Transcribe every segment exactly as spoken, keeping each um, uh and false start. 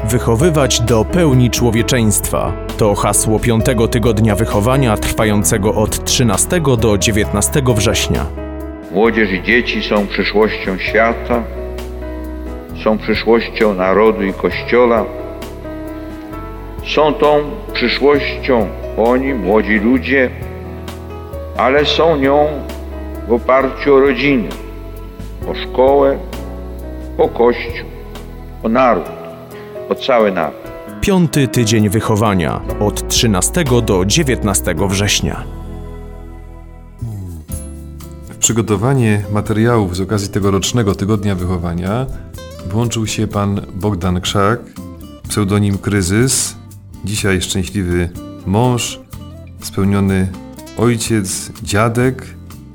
Wychowywać do pełni człowieczeństwa. To hasło piątego tygodnia wychowania trwającego od trzynastego do dziewiętnastego września. Młodzież i dzieci są przyszłością świata, są przyszłością narodu i Kościoła. Są tą przyszłością oni, młodzi ludzie, ale są nią w oparciu o rodzinę, o szkołę, o Kościół, o naród, o cały naród. Piąty tydzień wychowania od trzynastego do dziewiętnastego września. W przygotowanie materiałów z okazji tegorocznego Tygodnia Wychowania włączył się pan Bogdan Krzak, pseudonim Kryzys, dzisiaj szczęśliwy mąż, spełniony ojciec, dziadek.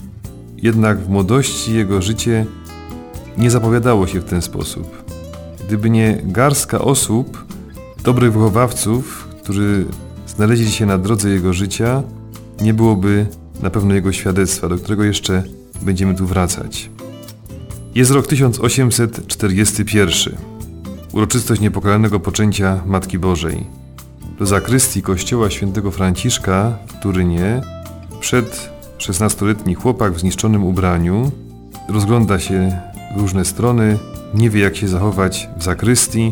Jednak w młodości jego życie nie zapowiadało się w ten sposób. Gdyby nie garstka osób, dobrych wychowawców, którzy znaleźli się na drodze jego życia, nie byłoby na pewno jego świadectwa, do którego jeszcze będziemy tu wracać. Jest rok tysiąc osiemset czterdziesty pierwszy. Uroczystość niepokalanego poczęcia Matki Bożej. Do zakrystii kościoła świętego Franciszka w Turynie wszedł szesnastoletni chłopak w zniszczonym ubraniu. Rozgląda się w różne strony, nie wie jak się zachować w zakrystii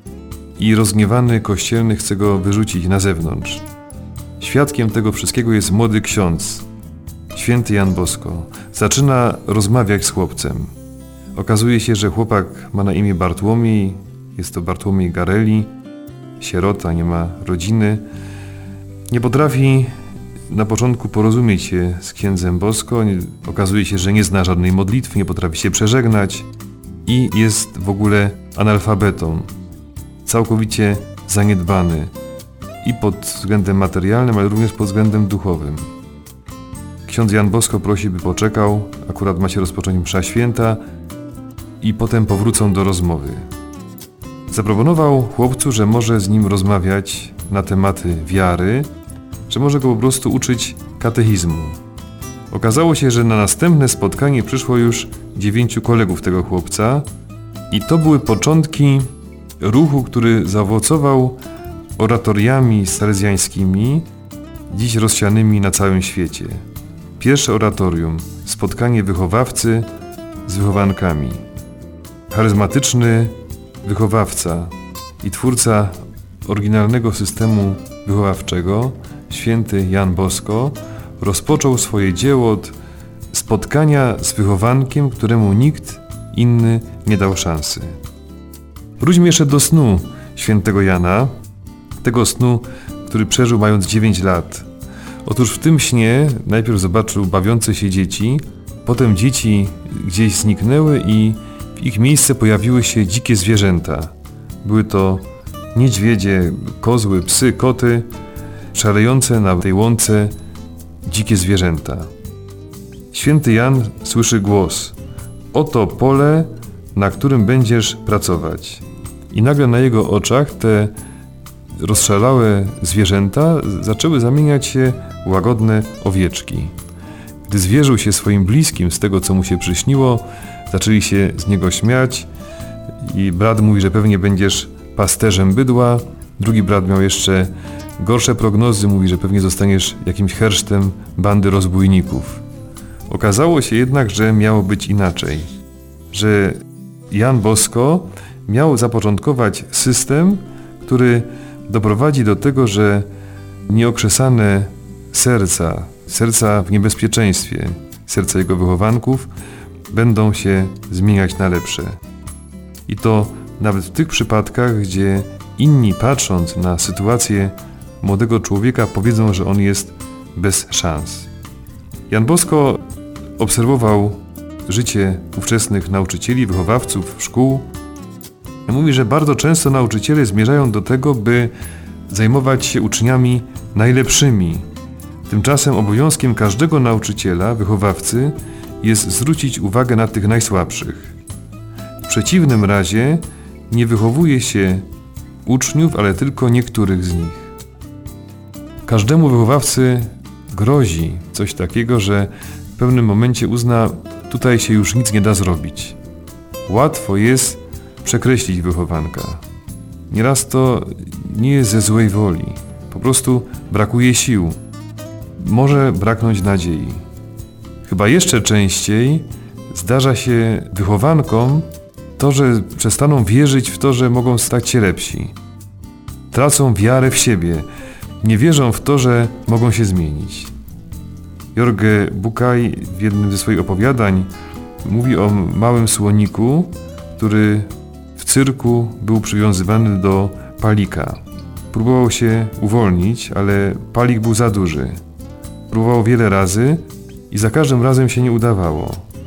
i rozgniewany kościelny chce go wyrzucić na zewnątrz. Świadkiem tego wszystkiego jest młody ksiądz, święty Jan Bosko. Zaczyna rozmawiać z chłopcem. Okazuje się, że chłopak ma na imię Bartłomiej, jest to Bartłomiej Gareli, sierota, nie ma rodziny. Nie potrafi na początku porozumieć się z księdzem Bosko, okazuje się, że nie zna żadnej modlitwy, nie potrafi się przeżegnać i jest w ogóle analfabetą, całkowicie zaniedbany i pod względem materialnym, ale również pod względem duchowym. Ksiądz Jan Bosko prosi, by poczekał, akurat ma się rozpocząć msza święta i potem powrócą do rozmowy. Zaproponował chłopcu, że może z nim rozmawiać na tematy wiary, że może go po prostu uczyć katechizmu. Okazało się, że na następne spotkanie przyszło już dziewięciu kolegów tego chłopca i to były początki ruchu, który zaowocował oratoriami salezjańskimi, dziś rozsianymi na całym świecie. Pierwsze oratorium, spotkanie wychowawcy z wychowankami. Charyzmatyczny wychowawca i twórca oryginalnego systemu wychowawczego, święty Jan Bosko, rozpoczął swoje dzieło od spotkania z wychowankiem, któremu nikt inny nie dał szansy. Wróćmy jeszcze do snu świętego Jana, tego snu, który przeżył mając dziewięć lat. Otóż w tym śnie najpierw zobaczył bawiące się dzieci, potem dzieci gdzieś zniknęły i w ich miejsce pojawiły się dzikie zwierzęta. Były to niedźwiedzie, kozły, psy, koty, szalejące na tej łące dzikie zwierzęta. Święty Jan słyszy głos: oto pole, na którym będziesz pracować. I nagle na jego oczach te rozszalałe zwierzęta zaczęły zamieniać się w łagodne owieczki. Gdy zwierzył się swoim bliskim z tego, co mu się przyśniło, zaczęli się z niego śmiać i brat mówi, że pewnie będziesz pasterzem bydła. Drugi brat miał jeszcze gorsze prognozy, mówi, że pewnie zostaniesz jakimś hersztem bandy rozbójników. Okazało się jednak, że miało być inaczej, że Jan Bosko miał zapoczątkować system, który doprowadzi do tego, że nieokrzesane serca, serca w niebezpieczeństwie, serca jego wychowanków będą się zmieniać na lepsze. I to nawet w tych przypadkach, gdzie inni, patrząc na sytuację młodego człowieka, powiedzą, że on jest bez szans. Jan Bosko obserwował życie ówczesnych nauczycieli, wychowawców, szkół. Mówi, że bardzo często nauczyciele zmierzają do tego, by zajmować się uczniami najlepszymi. Tymczasem obowiązkiem każdego nauczyciela, wychowawcy jest zwrócić uwagę na tych najsłabszych. W przeciwnym razie nie wychowuje się uczniów, ale tylko niektórych z nich. Każdemu wychowawcy grozi coś takiego, że w pewnym momencie uzna, tutaj się już nic nie da zrobić. Łatwo jest przekreślić wychowanka. Nieraz to nie jest ze złej woli. Po prostu brakuje sił. Może braknąć nadziei. Chyba jeszcze częściej zdarza się wychowankom to, że przestaną wierzyć w to, że mogą stać się lepsi. Tracą wiarę w siebie. Nie wierzą w to, że mogą się zmienić. Jorge Bucay w jednym ze swoich opowiadań mówi o małym słoniku, który w cyrku był przywiązywany do palika. Próbował się uwolnić, ale palik był za duży. Próbował wiele razy i za każdym razem się nie udawało.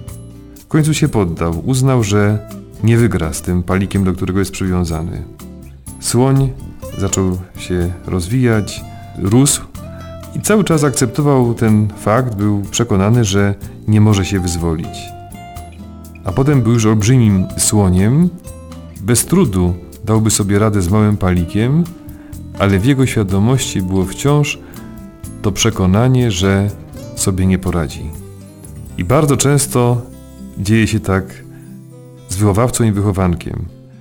W końcu się poddał. Uznał, że nie wygra z tym palikiem, do którego jest przywiązany. Słoń zaczął się rozwijać, rósł i cały czas akceptował ten fakt, był przekonany, że nie może się wyzwolić. A potem był już olbrzymim słoniem, bez trudu dałby sobie radę z małym palikiem, ale w jego świadomości było wciąż to przekonanie, że sobie nie poradzi. I bardzo często dzieje się tak z wychowawcą i wychowankiem.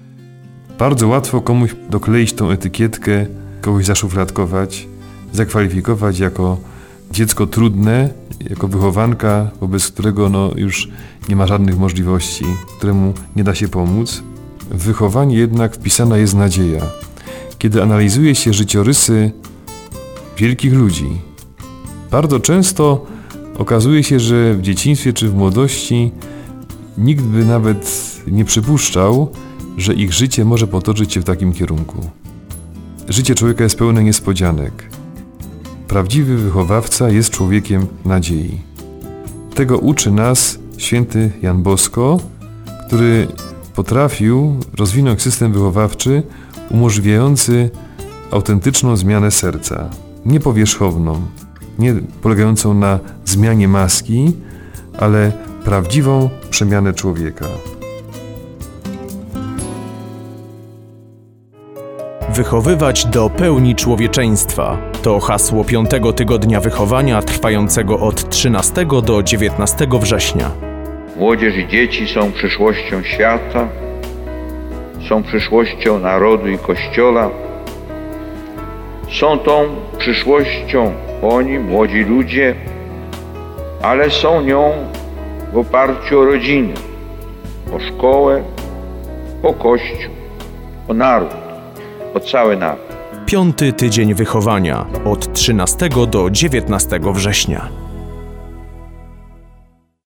Bardzo łatwo komuś dokleić tą etykietkę, kogoś zaszufladkować, zakwalifikować jako dziecko trudne, jako wychowanka, wobec którego no już nie ma żadnych możliwości, któremu nie da się pomóc. W wychowanie jednak wpisana jest nadzieja. Kiedy analizuje się życiorysy wielkich ludzi, bardzo często okazuje się, że w dzieciństwie czy w młodości nikt by nawet nie przypuszczał, że ich życie może potoczyć się w takim kierunku. Życie człowieka jest pełne niespodzianek. Prawdziwy wychowawca jest człowiekiem nadziei. Tego uczy nas święty Jan Bosko, który potrafił rozwinąć system wychowawczy umożliwiający autentyczną zmianę serca. Nie powierzchowną, nie polegającą na zmianie maski, ale prawdziwą przemianę człowieka. Wychowywać do pełni człowieczeństwa to hasło piątego tygodnia wychowania trwającego od trzynastego do dziewiętnastego września. Młodzież i dzieci są przyszłością świata, są przyszłością narodu i Kościoła. Są tą przyszłością oni, młodzi ludzie, ale są nią w oparciu o rodzinę, o szkołę, o Kościół, o naród, o cały naród. Piąty tydzień wychowania od trzynastego do dziewiętnastego września.